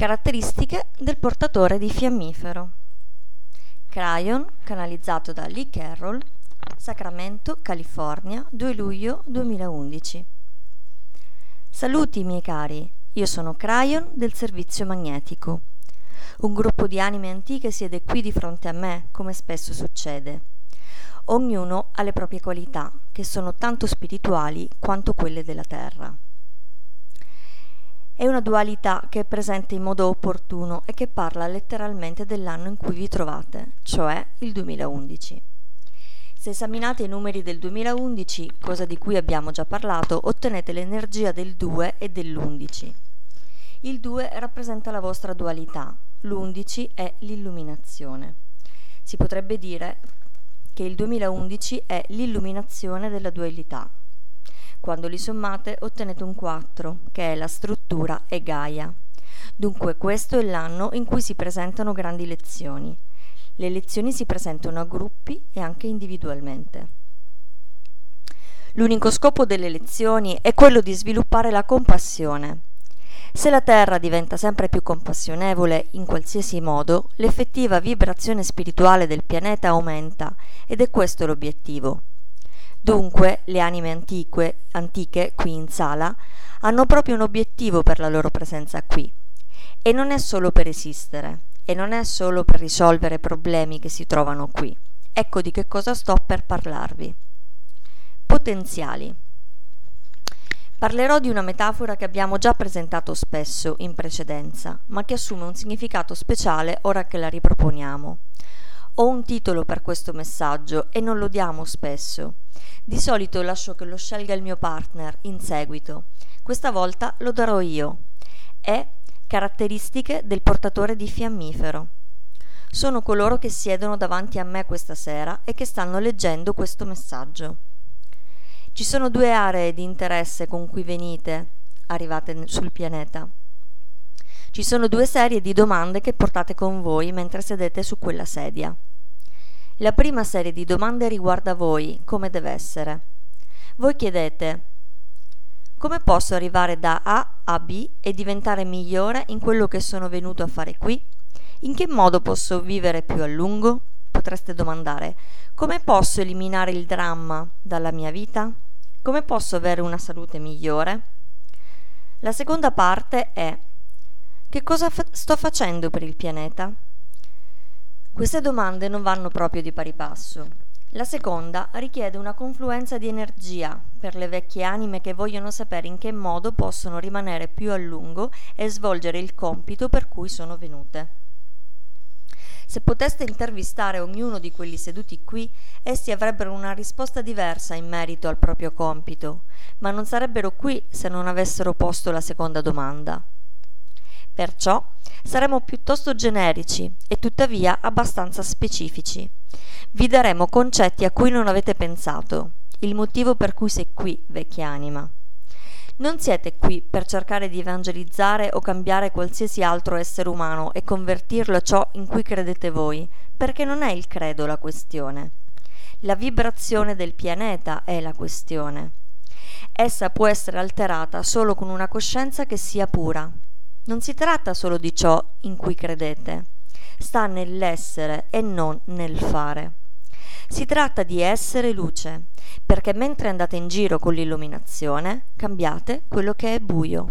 Caratteristiche del portatore di fiammifero. Cryon, canalizzato da Lee Carroll, Sacramento, California, 2 luglio 2011. Saluti miei cari, io sono Cryon del Servizio Magnetico. Un gruppo di anime antiche siede qui di fronte a me, come spesso succede. Ognuno ha le proprie qualità, che sono tanto spirituali quanto quelle della Terra. È una dualità che è presente in modo opportuno e che parla letteralmente dell'anno in cui vi trovate, cioè il 2011. Se esaminate i numeri del 2011, cosa di cui abbiamo già parlato, ottenete l'energia del 2 e dell'11. Il 2 rappresenta la vostra dualità, l'11 è l'illuminazione. Si potrebbe dire che il 2011 è l'illuminazione della dualità. Quando li sommate ottenete un 4, che è la struttura e Gaia. Dunque questo è l'anno in cui si presentano grandi lezioni. Le lezioni si presentano a gruppi e anche individualmente. L'unico scopo delle lezioni è quello di sviluppare la compassione. Se la Terra diventa sempre più compassionevole in qualsiasi modo, l'effettiva vibrazione spirituale del pianeta aumenta ed è questo l'obiettivo. Dunque, le anime antiche qui in sala hanno proprio un obiettivo per la loro presenza qui. E non è solo per esistere, e non è solo per risolvere problemi che si trovano qui. Ecco di che cosa sto per parlarvi. Potenziali. Parlerò di una metafora che abbiamo già presentato spesso in precedenza, ma che assume un significato speciale ora che la riproponiamo. Ho un titolo per questo messaggio e non lo diamo spesso. Di solito lascio che lo scelga il mio partner in seguito. Questa volta lo darò io. È caratteristiche del portatore di fiammifero. Sono coloro che siedono davanti a me questa sera e che stanno leggendo questo messaggio. Ci sono 2 aree di interesse con cui arrivate sul pianeta. Ci sono 2 serie di domande che portate con voi mentre sedete su quella sedia. La prima serie di domande riguarda voi, come deve essere. Voi chiedete: come posso arrivare da A a B e diventare migliore in quello che sono venuto a fare qui? In che modo posso vivere più a lungo? Potreste domandare: come posso eliminare il dramma dalla mia vita? Come posso avere una salute migliore? La seconda parte è: che cosa sto facendo per il pianeta? Queste domande non vanno proprio di pari passo. La seconda richiede una confluenza di energia per le vecchie anime che vogliono sapere in che modo possono rimanere più a lungo e svolgere il compito per cui sono venute. Se poteste intervistare ognuno di quelli seduti qui, essi avrebbero una risposta diversa in merito al proprio compito, ma non sarebbero qui se non avessero posto la seconda domanda. Perciò saremo piuttosto generici e tuttavia abbastanza specifici. Vi daremo concetti a cui non avete pensato, il motivo per cui sei qui, vecchia anima. Non siete qui per cercare di evangelizzare o cambiare qualsiasi altro essere umano e convertirlo a ciò in cui credete voi, perché non è il credo la questione. La vibrazione del pianeta è la questione. Essa può essere alterata solo con una coscienza che sia pura. Non si tratta solo di ciò in cui credete, sta nell'essere e non nel fare. Si tratta di essere luce, perché mentre andate in giro con l'illuminazione, cambiate quello che è buio.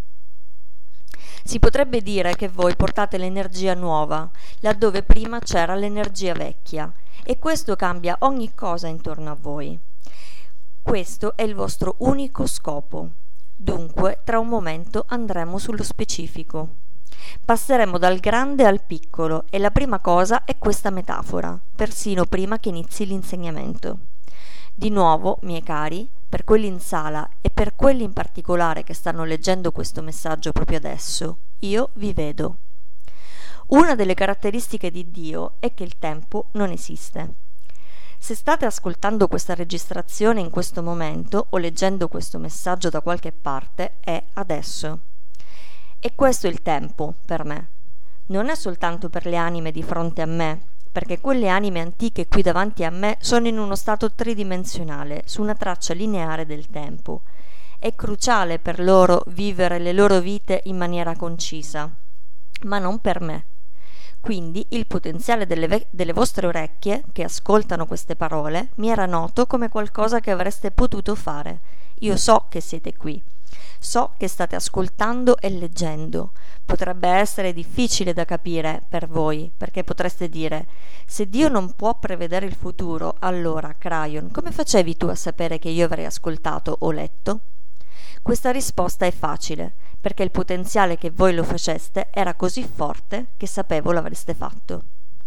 Si potrebbe dire che voi portate l'energia nuova, laddove prima c'era l'energia vecchia, e questo cambia ogni cosa intorno a voi. Questo è il vostro unico scopo. Dunque, tra un momento andremo sullo specifico. Passeremo dal grande al piccolo e la prima cosa è questa metafora, persino prima che inizi l'insegnamento. Di nuovo, miei cari, per quelli in sala e per quelli in particolare che stanno leggendo questo messaggio proprio adesso, io vi vedo. Una delle caratteristiche di Dio è che il tempo non esiste. Se state ascoltando questa registrazione in questo momento o leggendo questo messaggio da qualche parte, è adesso. E questo è il tempo per me. Non è soltanto per le anime di fronte a me, perché quelle anime antiche qui davanti a me sono in uno stato tridimensionale, su una traccia lineare del tempo. È cruciale per loro vivere le loro vite in maniera concisa. ma non per me. Quindi il potenziale delle vostre orecchie, che ascoltano queste parole, mi era noto come qualcosa che avreste potuto fare. Io so che siete qui. So che state ascoltando e leggendo. Potrebbe essere difficile da capire per voi, perché potreste dire: se Dio non può prevedere il futuro, allora, Crayon, come facevi tu a sapere che io avrei ascoltato o letto? Questa risposta è facile, perché il potenziale che voi lo faceste era così forte che sapevo l'avreste fatto.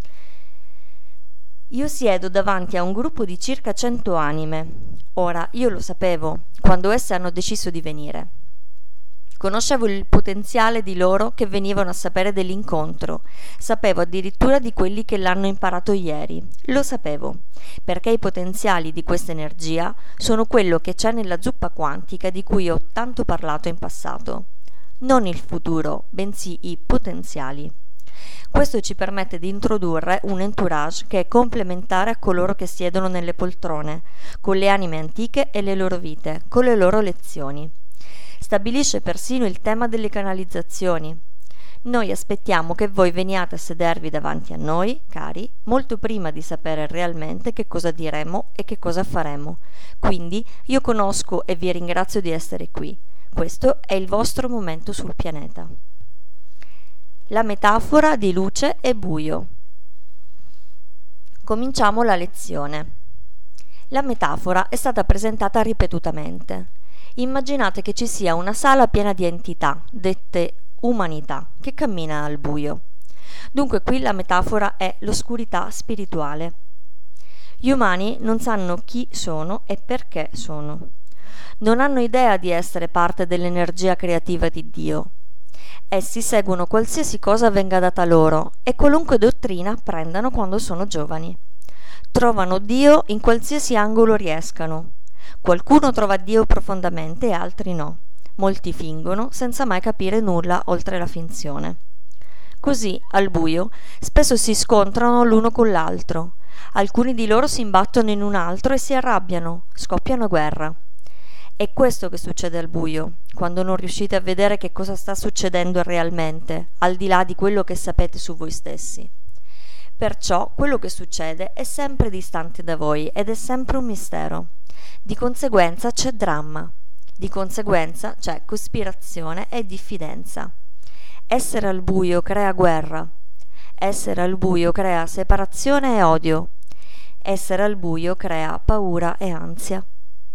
Io siedo davanti a un gruppo di circa 100 anime. Ora, io lo sapevo, quando esse hanno deciso di venire. Conoscevo il potenziale di loro che venivano a sapere dell'incontro. Sapevo addirittura di quelli che l'hanno imparato ieri. Lo sapevo, perché i potenziali di questa energia sono quello che c'è nella zuppa quantica di cui ho tanto parlato in passato. Non il futuro, bensì i potenziali. Questo ci permette di introdurre un entourage che è complementare a coloro che siedono nelle poltrone, con le anime antiche e le loro vite, con le loro lezioni. Stabilisce persino il tema delle canalizzazioni. Noi aspettiamo che voi veniate a sedervi davanti a noi, cari, molto prima di sapere realmente che cosa diremo e che cosa faremo. Quindi io conosco e vi ringrazio di essere qui. Questo è il vostro momento sul pianeta. La metafora di luce e buio. Cominciamo la lezione. La metafora è stata presentata ripetutamente. Immaginate che ci sia una sala piena di entità, dette umanità, che cammina al buio. Dunque qui la metafora è l'oscurità spirituale. Gli umani non sanno chi sono e perché sono. Non hanno idea di essere parte dell'energia creativa di Dio. Essi seguono qualsiasi cosa venga data loro e qualunque dottrina prendano quando sono giovani. Trovano Dio in qualsiasi angolo riescano. Qualcuno trova Dio profondamente e altri no. Molti fingono senza mai capire nulla oltre la finzione. Così, al buio, spesso si scontrano l'uno con l'altro. Alcuni di loro si imbattono in un altro e si arrabbiano, scoppiano guerra. È questo che succede al buio, quando non riuscite a vedere che cosa sta succedendo realmente, al di là di quello che sapete su voi stessi. Perciò quello che succede è sempre distante da voi ed è sempre un mistero. Di conseguenza c'è dramma. Di conseguenza c'è cospirazione e diffidenza. Essere al buio crea guerra. Essere al buio crea separazione e odio. Essere al buio crea paura e ansia.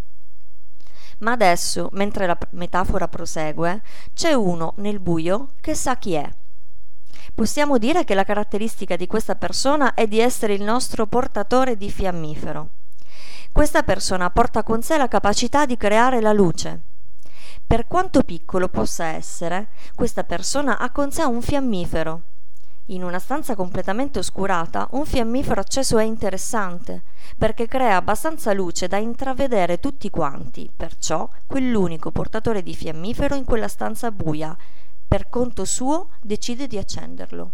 Ma adesso, mentre la metafora prosegue, c'è uno nel buio che sa chi è. Possiamo dire che la caratteristica di questa persona è di essere il nostro portatore di fiammifero. Questa persona porta con sé la capacità di creare la luce. Per quanto piccolo possa essere, questa persona ha con sé un fiammifero. In una stanza completamente oscurata, un fiammifero acceso è interessante, perché crea abbastanza luce da intravedere tutti quanti, perciò quell'unico portatore di fiammifero in quella stanza buia, per conto suo, decide di accenderlo.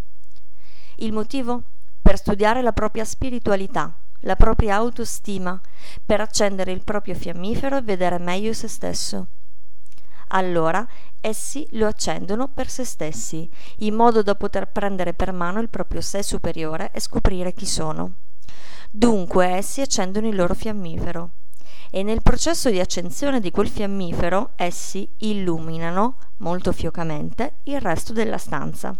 Il motivo? Per studiare la propria spiritualità, la propria autostima, per accendere il proprio fiammifero e vedere meglio se stesso. Allora essi lo accendono per se stessi, in modo da poter prendere per mano il proprio sé superiore e scoprire chi sono. Dunque essi accendono il loro fiammifero e nel processo di accensione di quel fiammifero essi illuminano, molto fiocamente, il resto della stanza.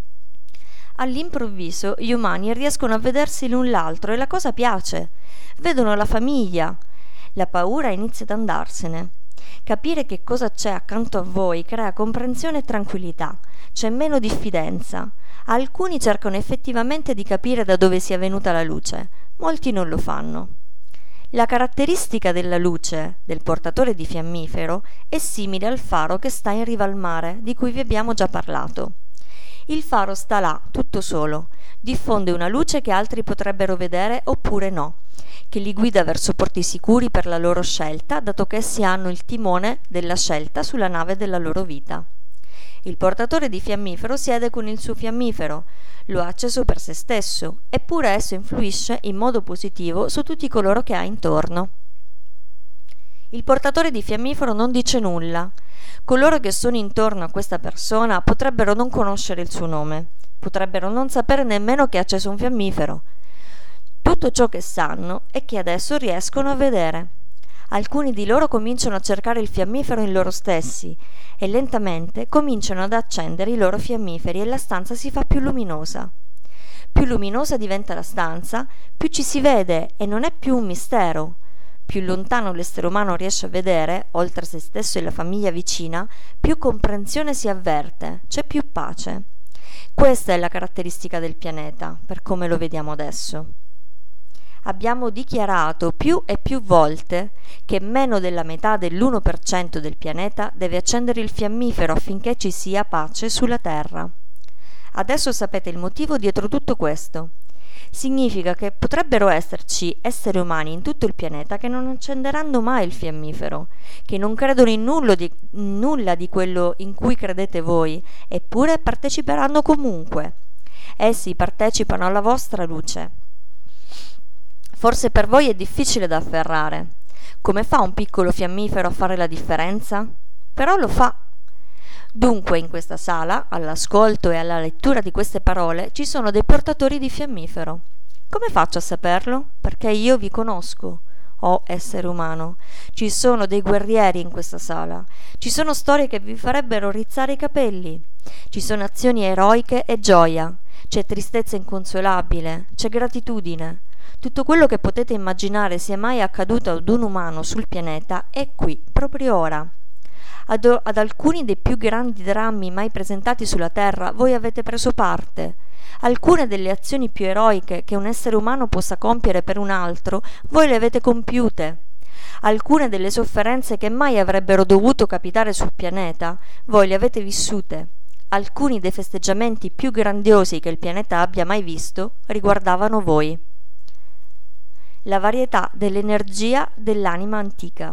All'improvviso gli umani riescono a vedersi l'un l'altro e la cosa piace. Vedono la famiglia. La paura inizia ad andarsene. Capire che cosa c'è accanto a voi crea comprensione e tranquillità. C'è meno diffidenza. Alcuni cercano effettivamente di capire da dove sia venuta la luce. Molti non lo fanno. La caratteristica della luce, del portatore di fiammifero, è simile al faro che sta in riva al mare, di cui vi abbiamo già parlato. Il faro sta là, tutto solo, diffonde una luce che altri potrebbero vedere oppure no, che li guida verso porti sicuri per la loro scelta, dato che essi hanno il timone della scelta sulla nave della loro vita. Il portatore di fiammifero siede con il suo fiammifero, lo ha acceso per se stesso, eppure esso influisce in modo positivo su tutti coloro che ha intorno. Il portatore di fiammifero non dice nulla. Coloro che sono intorno a questa persona potrebbero non conoscere il suo nome, potrebbero non sapere nemmeno che ha acceso un fiammifero. Tutto ciò che sanno è che adesso riescono a vedere. Alcuni di loro cominciano a cercare il fiammifero in loro stessi e lentamente cominciano ad accendere i loro fiammiferi e la stanza si fa più luminosa. Più luminosa diventa la stanza, più ci si vede e non è più un mistero. Più lontano l'essere umano riesce a vedere, oltre se stesso e la famiglia vicina, più comprensione si avverte, c'è più pace. Questa è la caratteristica del pianeta, per come lo vediamo adesso. Abbiamo dichiarato più e più volte che meno della metà dell'1% del pianeta deve accendere il fiammifero affinché ci sia pace sulla Terra. Adesso sapete il motivo dietro tutto questo. Significa che potrebbero esserci esseri umani in tutto il pianeta che non accenderanno mai il fiammifero, che non credono in nulla di quello in cui credete voi, eppure parteciperanno comunque. Essi partecipano alla vostra luce. Forse per voi è difficile da afferrare. Come fa un piccolo fiammifero a fare la differenza? Però lo fa. Dunque in questa sala, all'ascolto e alla lettura di queste parole, ci sono dei portatori di fiammifero. Come faccio a saperlo? Perché io vi conosco, o essere umano. Ci sono dei guerrieri in questa sala. Ci sono storie che vi farebbero rizzare i capelli. Ci sono azioni eroiche e gioia. C'è tristezza inconsolabile. C'è gratitudine. Tutto quello che potete immaginare sia mai accaduto ad un umano sul pianeta è qui, proprio ora. Ad alcuni dei più grandi drammi mai presentati sulla Terra voi avete preso parte. Alcune delle azioni più eroiche che un essere umano possa compiere per un altro, voi le avete compiute. Alcune delle sofferenze che mai avrebbero dovuto capitare sul pianeta, voi le avete vissute. Alcuni dei festeggiamenti più grandiosi che il pianeta abbia mai visto riguardavano voi. La varietà dell'energia dell'anima antica.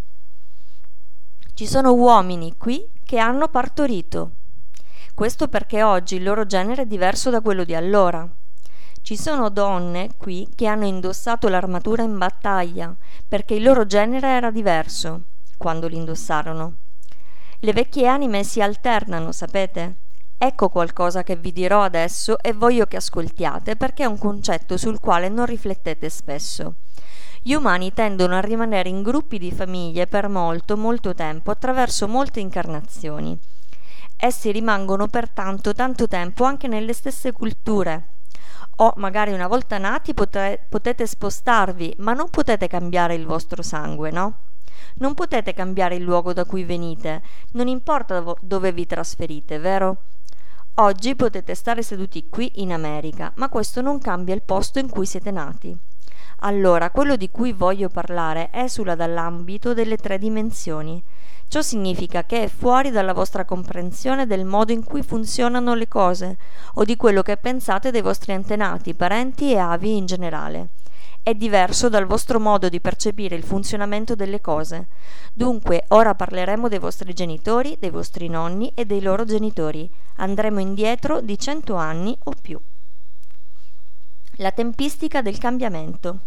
Ci sono uomini qui che hanno partorito. Questo perché oggi il loro genere è diverso da quello di allora. Ci sono donne qui che hanno indossato l'armatura in battaglia, perché il loro genere era diverso quando li indossarono. Le vecchie anime si alternano, sapete? Ecco qualcosa che vi dirò adesso e voglio che ascoltiate, perché è un concetto sul quale non riflettete spesso. Gli umani tendono a rimanere in gruppi di famiglie per molto, molto tempo, attraverso molte incarnazioni. Essi rimangono per tanto tempo anche nelle stesse culture. O magari una volta nati potete spostarvi, ma non potete cambiare il vostro sangue, no? Non potete cambiare il luogo da cui venite, non importa dove vi trasferite, vero? Oggi potete stare seduti qui in America, ma questo non cambia il posto in cui siete nati. Allora, quello di cui voglio parlare esula dall'ambito delle 3 dimensioni. Ciò significa che è fuori dalla vostra comprensione del modo in cui funzionano le cose, o di quello che pensate dei vostri antenati, parenti e avi in generale. È diverso dal vostro modo di percepire il funzionamento delle cose. Dunque, ora parleremo dei vostri genitori, dei vostri nonni e dei loro genitori. Andremo indietro di 100 anni o più. La tempistica del cambiamento.